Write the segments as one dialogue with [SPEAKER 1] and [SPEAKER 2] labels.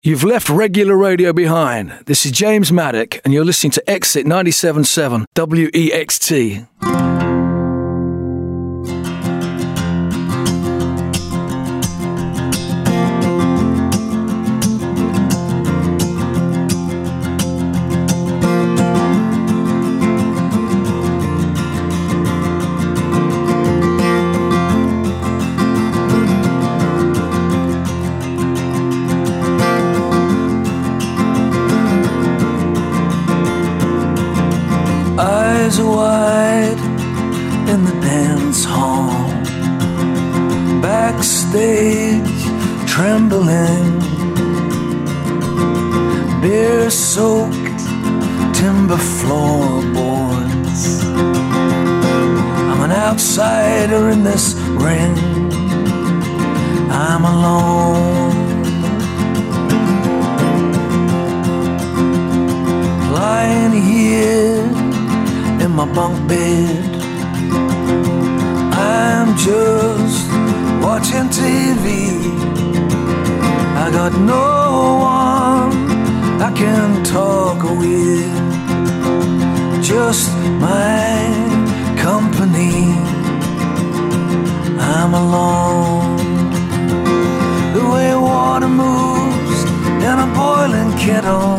[SPEAKER 1] You've left regular radio behind. This is James Maddock, and you're listening to Exit 97.7 WEXT.
[SPEAKER 2] In this ring, I'm alone, lying here in my bunk bed. I'm just watching TV. I got no one I can talk with, just my company. I'm alone. The way water moves in a boiling kettle,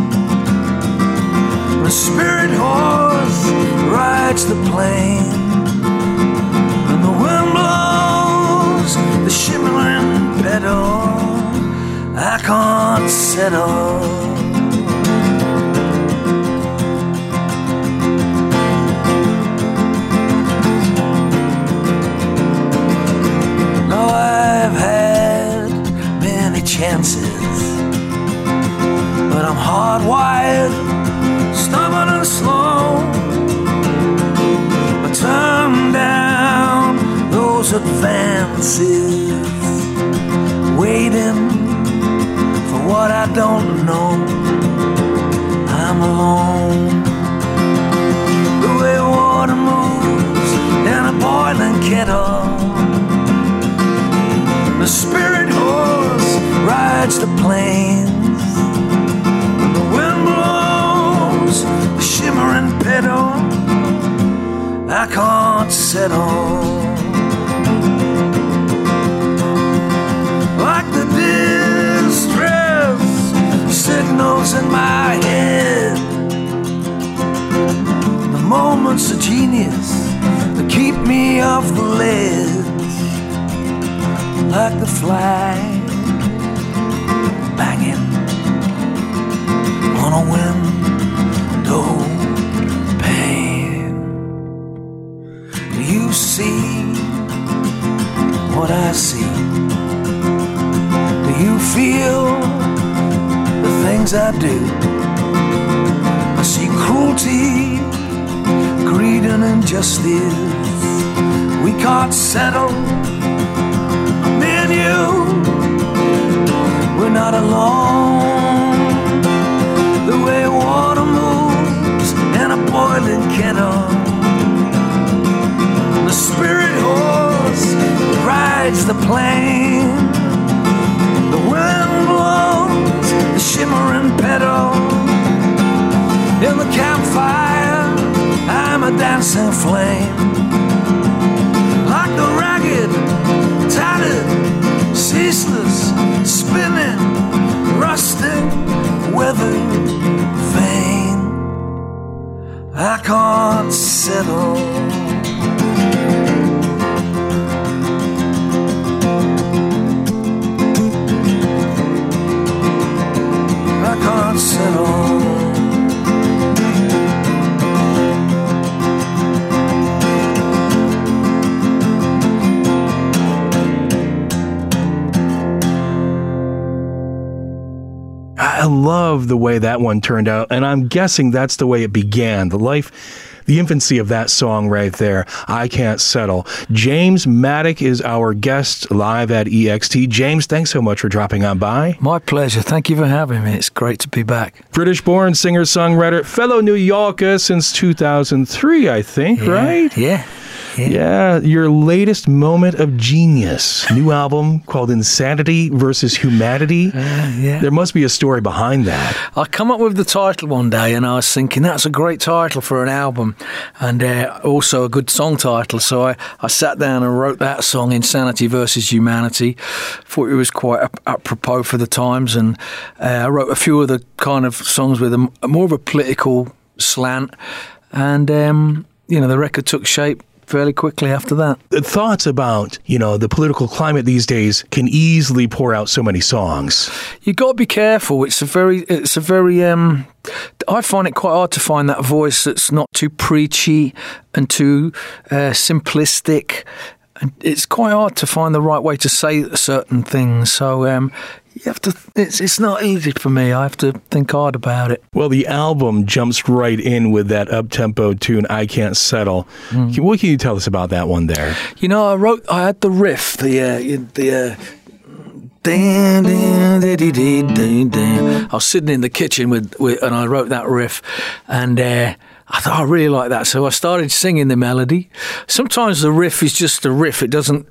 [SPEAKER 2] the spirit horse rides the plain, and the wind blows the shimmering pedal. I can't settle. Chances, but I'm hardwired, stubborn and slow. I turn down those advances, waiting for what I don't know. I'm alone. The way water moves in a boiling kettle, the spirit horse rides the plains, and the wind blows the shimmering pedal. I can't settle. Like the distress signals in my head, the moments of genius that keep me off the ledge. Like the flag banging on a window pane. Do you see what I see? Do you feel the things I do? I see cruelty, greed and injustice. We can't settle. We're not alone. The way water moves in a boiling kettle, the spirit horse rides the plain, the wind blows the shimmering pedal. In the campfire I'm a dancing flame, like the ragged, tattered, ceaseless, spinning, rusting, weathered vein. I can't settle. I can't settle.
[SPEAKER 1] I love the way that one turned out, and I'm guessing that's the way it began. The life
[SPEAKER 3] the infancy of that song right there, I Can't Settle. James Maddock is our guest live at EXT. James, thanks so much for dropping on by.
[SPEAKER 1] My pleasure. Thank you for having me. It's great to be back.
[SPEAKER 3] British-born singer-songwriter, fellow New Yorker since 2003, I think, right? Yeah, your latest moment of genius. New album called Insanity versus Humanity. There must be a story behind that.
[SPEAKER 1] I come up with the title one day and I was thinking that's a great title for an album and also a good song title. So I sat down and wrote that song, Insanity versus Humanity. Thought it was quite apropos for the times, and I wrote a few of the kind of songs with more of a political slant, and the record took shape fairly quickly after that.
[SPEAKER 3] The thoughts about, the political climate these days can easily pour out so many songs.
[SPEAKER 1] You got to be careful. It's a very I find it quite hard to find that voice that's not too preachy and too simplistic. And it's quite hard to find the right way to say certain things. So you have to. It's not easy for me. I have to think hard about it.
[SPEAKER 3] Well, the album jumps right in with that up-tempo tune, I Can't Settle. What can you tell us about that one there?
[SPEAKER 1] I had the riff, I was sitting in the kitchen and I wrote that riff, and I thought I really like that, so I started singing the melody. Sometimes the riff is just a riff; it doesn't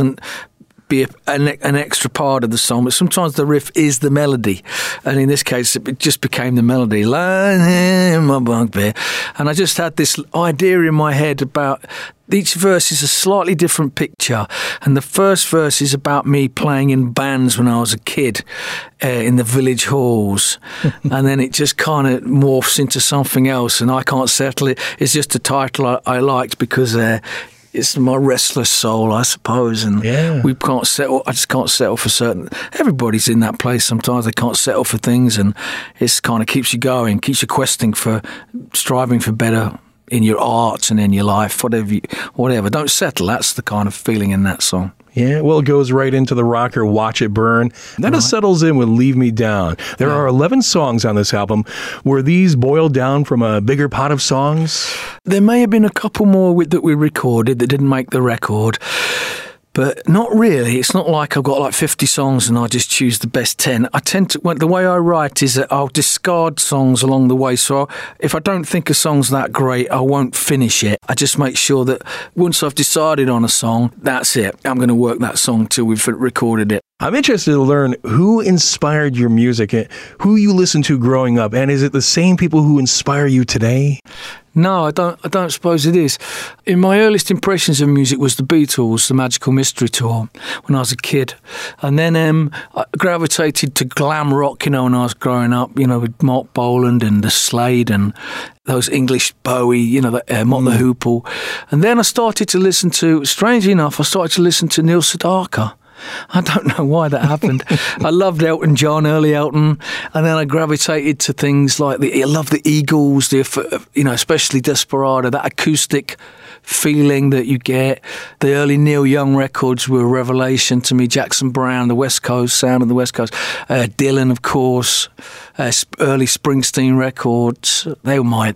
[SPEAKER 1] be an extra part of the song, but sometimes the riff is the melody, and in this case it just became the melody. Lying in my bunk bed, and I just had this idea in my head about each verse is a slightly different picture, and the first verse is about me playing in bands when I was a kid in the village halls, and then it just kind of morphs into something else, and I Can't Settle It. It's just a title I liked because it's my restless soul, I suppose, and we can't settle. I just can't settle for certain. Everybody's in that place sometimes. They can't settle for things, and it kind of keeps you going, keeps you questing for, striving for better in your art and in your life, whatever. Don't settle. That's the kind of feeling in that song.
[SPEAKER 3] Yeah, well, it goes right into the rocker Watch It Burn. Then it settles in with Leave Me Down. There are 11 songs on this album. Were these boiled down from a bigger pot of songs?
[SPEAKER 1] There may have been a couple more that we recorded that didn't make the record. But not really. It's not like I've got like 50 songs and I just choose the best 10. The way I write is that I'll discard songs along the way. So if I don't think a song's that great, I won't finish it. I just make sure that once I've decided on a song, that's it. I'm going to work that song till we've recorded it.
[SPEAKER 3] I'm interested to learn who inspired your music, who you listened to growing up, and is it the same people who inspire you today?
[SPEAKER 1] No, I don't suppose it is. In my earliest impressions of music was the Beatles, the Magical Mystery Tour, when I was a kid. And then I gravitated to glam rock, when I was growing up, with Mark Boland and the Slade and those English Bowie, Mott the Hoople. And then I started to listen to, strangely enough, to Neil Sedaka. I don't know why that happened. I loved Elton John, early Elton, and then I gravitated to things like I love the Eagles, especially Desperado, that acoustic feeling that you get. The early Neil Young records were a revelation to me. Jackson Browne, the West Coast sound of the West Coast. Dylan, of course. Early Springsteen records. They're my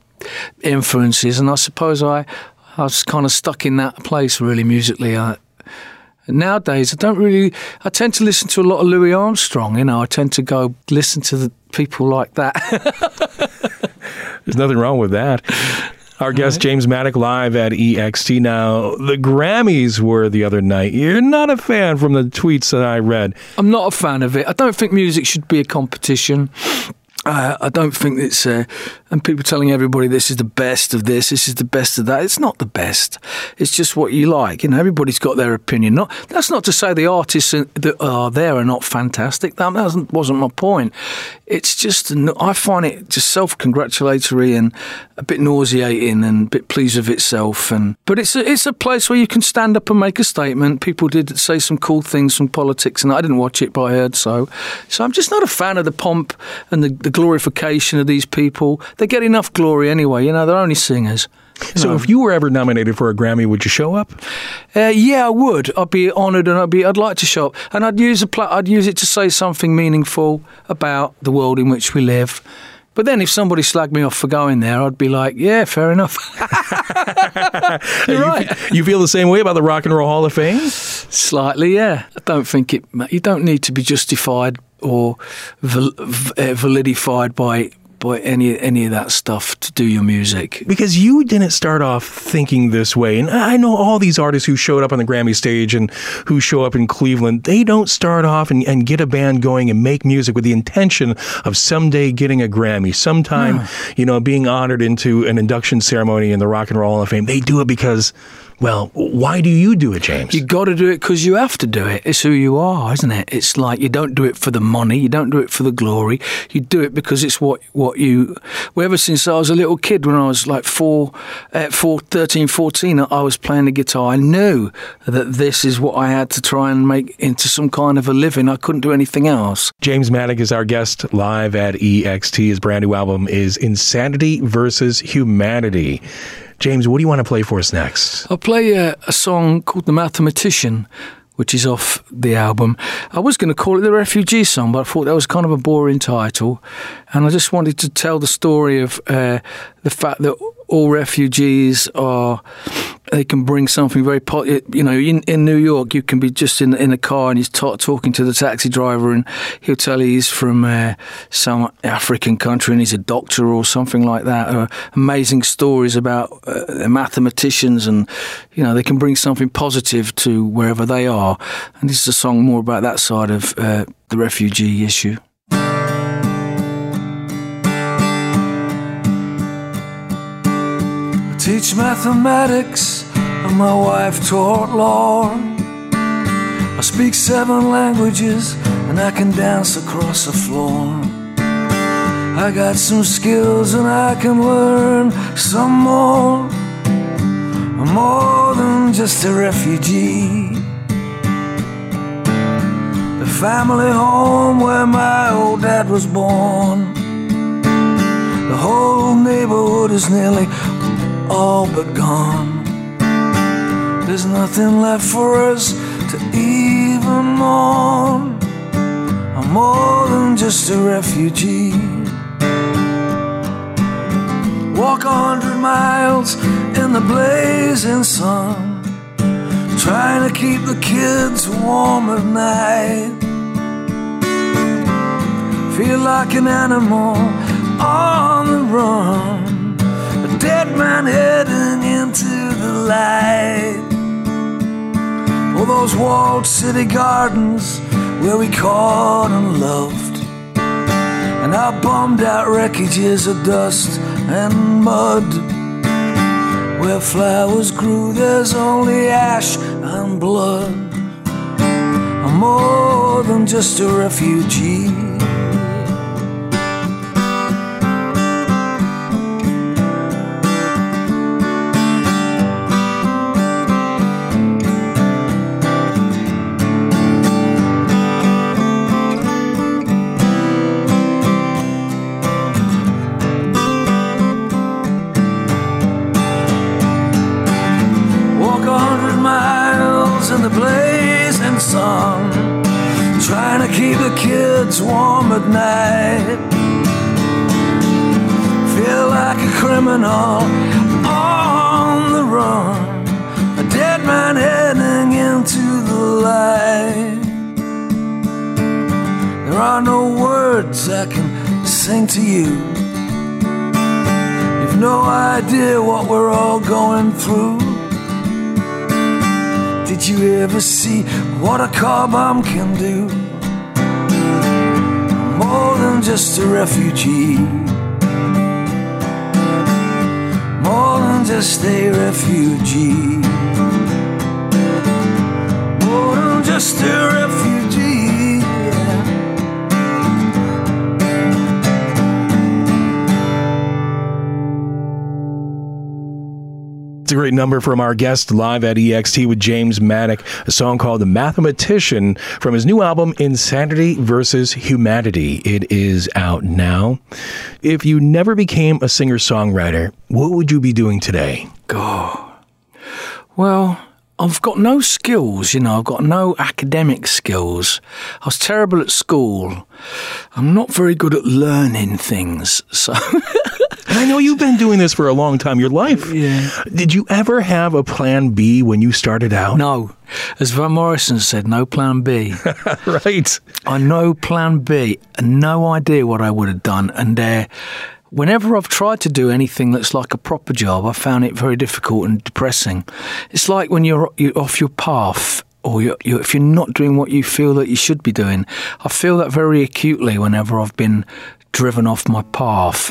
[SPEAKER 1] influences, and I suppose I was kind of stuck in that place really musically. Nowadays, I tend to listen to a lot of Louis Armstrong, I tend to go listen to the people like that.
[SPEAKER 3] There's nothing wrong with that. Our guest, James Maddock, live at EXT. Now, the Grammys were the other night. You're not a fan from the tweets that I read.
[SPEAKER 1] I'm not a fan of it. I don't think music should be a competition. I don't think it's... and people telling everybody this is the best of this is the best of that. It's not the best. It's just what you like. Everybody's got their opinion. That's not to say the artists that are there are not fantastic. That wasn't my point. It's just... I find it just self-congratulatory and a bit nauseating and a bit pleased with itself. But it's a place where you can stand up and make a statement. People did say some cool things from politics, and I didn't watch it, but I heard so. So I'm just not a fan of the pomp and the glorification of these people. They get enough glory anyway, they're only singers.
[SPEAKER 3] So if you were ever nominated for a Grammy, would you show up?
[SPEAKER 1] Yeah, I would. I'd be honoured, and I'd like to show up. And I'd use it to say something meaningful about the world in which we live. But then if somebody slagged me off for going there, I'd be like, yeah, fair enough. You're right.
[SPEAKER 3] You feel the same way about the Rock and Roll Hall of Fame?
[SPEAKER 1] Slightly, yeah. I don't think you don't need to be justified or validified by any of that stuff to do your music.
[SPEAKER 3] Because you didn't start off thinking this way. And I know all these artists who showed up on the Grammy stage and who show up in Cleveland, they don't start off and get a band going and make music with the intention of someday getting a Grammy, sometime, being honored into an induction ceremony in the Rock and Roll Hall of Fame. They do it because, well, why do you do it, James?
[SPEAKER 1] You got to do it because you have to do it. It's who you are, isn't it? It's like you don't do it for the money. You don't do it for the glory. You do it because it's what you... Well, ever since I was a little kid, when I was like 13, 14, I was playing the guitar. I knew that this is what I had to try and make into some kind of a living. I couldn't do anything else.
[SPEAKER 3] James Maddock is our guest live at EXT. His brand new album is Insanity versus Humanity. James, what do you want to play for us next?
[SPEAKER 1] I'll play a song called The Mathematician, which is off the album. I was going to call it the Refugee Song, but I thought that was kind of a boring title. And I just wanted to tell the story of the fact that all refugees they can bring something very positive. In New York, you can be just in a car and he's talking to the taxi driver and he'll tell you he's from some African country and he's a doctor or something like that. Or amazing stories about mathematicians and, they can bring something positive to wherever they are. And this is a song more about that side of the refugee issue.
[SPEAKER 2] Teach mathematics, and my wife taught law. I speak 7 languages, and I can dance across the floor. I got some skills, and I can learn some more. I'm more than just a refugee. The family home where my old dad was born. The whole neighborhood is nearly all but gone. There's nothing left for us to even mourn. I'm more than just a refugee. Walk 100 miles in the blazing sun, trying to keep the kids warm at night. Feel like an animal on the run, dead man heading into the light. Oh, those walled city gardens where we caught and loved, and our bummed out wreckages of dust and mud. Where flowers grew, there's only ash and blood. I'm more than just a refugee. Trying to keep the kids warm at night. Feel like a criminal on the run, a dead man heading into the light. There are no words I can sing to you. You've no idea what we're all going through. Did you ever see what a car bomb can do? More than just a refugee. More than just a refugee. More than just a refugee. Yeah.
[SPEAKER 3] It's a great number from our guest live at EXT with James Maddock, a song called The Mathematician from his new album, Insanity versus Humanity. It is out now. If you never became a singer-songwriter, what would you be doing today?
[SPEAKER 1] God. Well, I've got no skills, I've got no academic skills. I was terrible at school. I'm not very good at learning things, so...
[SPEAKER 3] And I know you've been doing this for a long time, your life.
[SPEAKER 1] Yeah.
[SPEAKER 3] Did you ever have a plan B when you started out?
[SPEAKER 1] No. As Van Morrison said, no plan B.
[SPEAKER 3] Right.
[SPEAKER 1] I know plan B, and no idea what I would have done. And whenever I've tried to do anything that's like a proper job, I found it very difficult and depressing. It's like when you're off your path, or if you're not doing what you feel that you should be doing. I feel that very acutely whenever I've been driven off my path.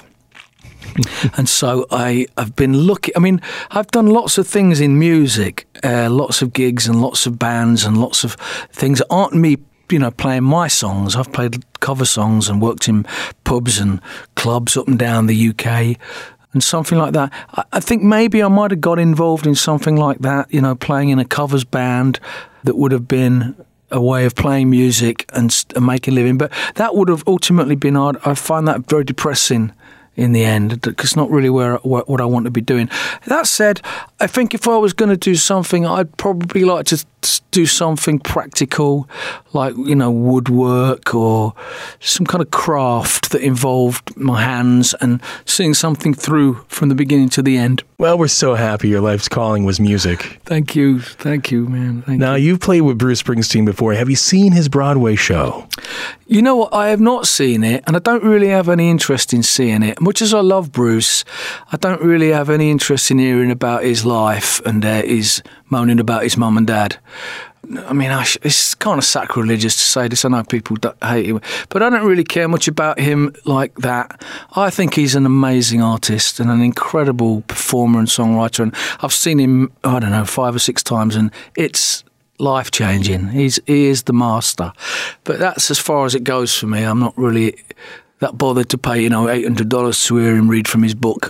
[SPEAKER 1] And so I've been looking. I mean, I've done lots of things in music, lots of gigs and lots of bands and lots of things that aren't me, playing my songs. I've played cover songs and worked in pubs and clubs up and down the UK and something like that. I think maybe I might have got involved in something like that, playing in a covers band that would have been a way of playing music and making a living. But that would have ultimately been hard. I find that very depressing in the end, because it's not really what I want to be doing. That said, I think if I was going to do something, I'd probably like to do something practical, like, woodwork or some kind of craft that involved my hands and seeing something through from the beginning to the end.
[SPEAKER 3] Well, we're so happy your life's calling was music.
[SPEAKER 1] Thank you, man.
[SPEAKER 3] Now, you've played with Bruce Springsteen before. Have you seen his Broadway show?
[SPEAKER 1] You know what? I have not seen it, and I don't really have any interest in seeing it. Much as I love Bruce, I don't really have any interest in hearing about his life and his moaning about his mum and dad. I mean, it's kind of sacrilegious to say this. I know people hate him, but I don't really care much about him like that. I think he's an amazing artist and an incredible performer and songwriter, and I've seen him, 5 or 6 times, and it's life-changing. He is the master. But that's as far as it goes for me. I'm not really that bothered to pay, $800 to hear him read from his book.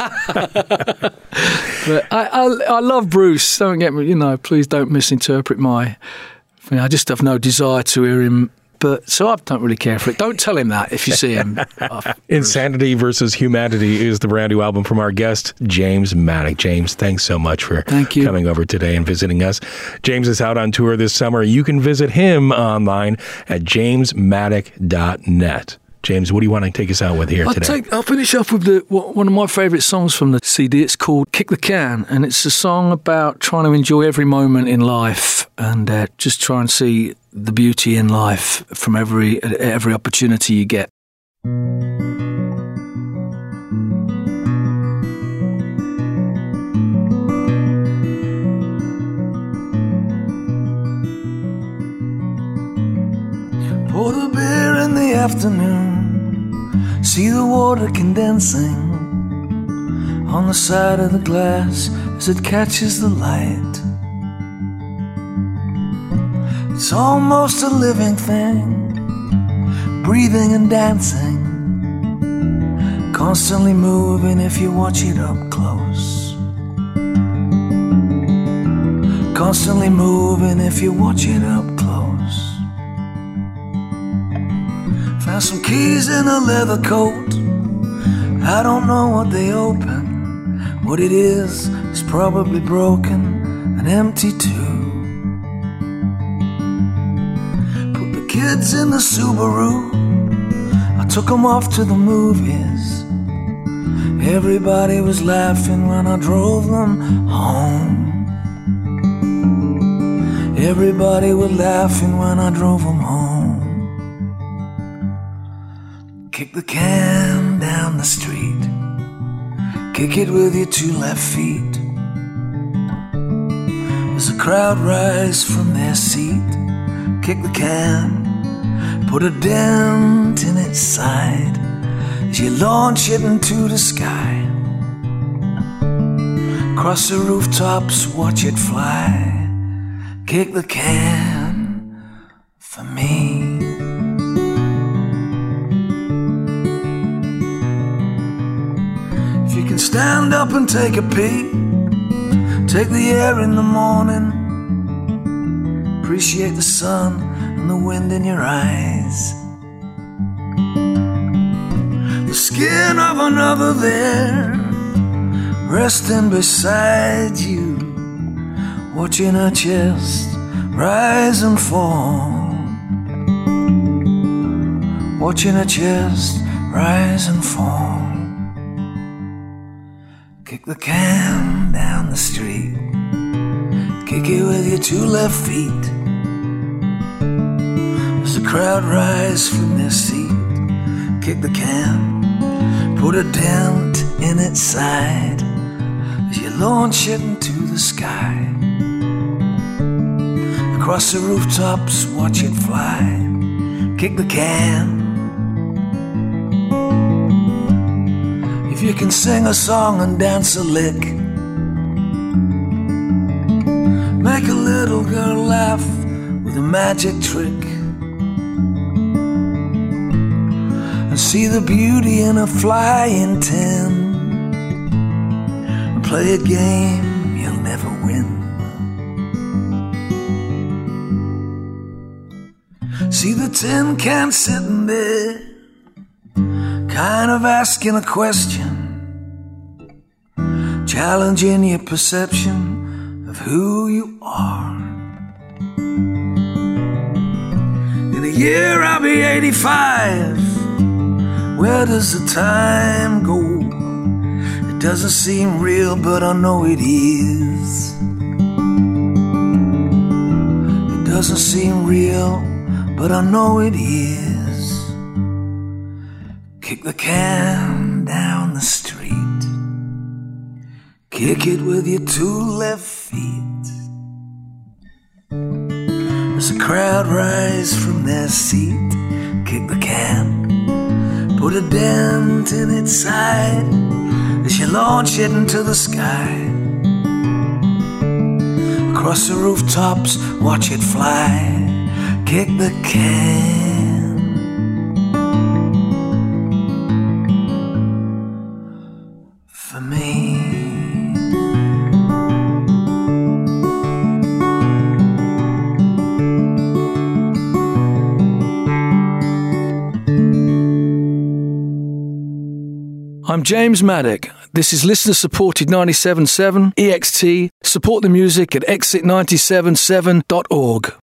[SPEAKER 1] But I love Bruce. Don't get me, please don't misinterpret I just have no desire to hear him. But so I don't really care for it. Don't tell him that if you see him.
[SPEAKER 3] Insanity versus Humanity is the brand new album from our guest, James Maddock. James, thanks so much for coming over today and visiting us. James is out on tour this summer. You can visit him online at jamesmaddock.net. James, what do you want to take us out with here today?
[SPEAKER 1] I'll finish off with one of my favourite songs from the CD. It's called Kick the Can, and it's a song about trying to enjoy every moment in life and just try and see the beauty in life from every opportunity you get.
[SPEAKER 2] Pour the beer in the afternoon, see the water condensing on the side of the glass as it catches the light. It's almost a living thing, breathing and dancing, constantly moving if you watch it up close. Constantly moving if you watch it up close. Found some keys in a leather coat. I don't know what they open. What it is probably broken and empty too. Put the kids in the Subaru. I took them off to the movies. Everybody was laughing when I drove them home. Everybody was laughing when I drove them home. Kick the can down the street. Kick it with your two left feet. As the crowd rise from their seat. Kick the can, put a dent in its side as you launch it into the sky. Cross the rooftops, watch it fly. Kick the can for me. If you can stand up and take a peek, take the air in the morning, appreciate the sun and the wind in your eyes. The skin of another there, resting beside you, watching her chest rise and fall, watching her chest rise and fall. Kick the can down the street, kick it with your two left feet. As the crowd rise from their seat, kick the can, put a dent in its side as you launch it into the sky. Across the rooftops, watch it fly. Kick the can. If you can sing a song and dance a lick, make a little girl laugh with a magic trick, and see the beauty in a flying tin, and play a game you'll never win. See the tin can sitting there, kind of asking a question, challenging your perception of who you are. In a year I'll be 85. Where does the time go? It doesn't seem real, but I know it is. It doesn't seem real, but I know it is. Kick the can down the street, kick it with your two left feet. As the crowd rise from their seat, kick the can, put a dent in its side as you launch it into the sky. Across the rooftops, watch it fly. Kick the can. For me.
[SPEAKER 1] I'm James Maddock. This is listener-supported 97.7 EXT. Support the music at exit977.org.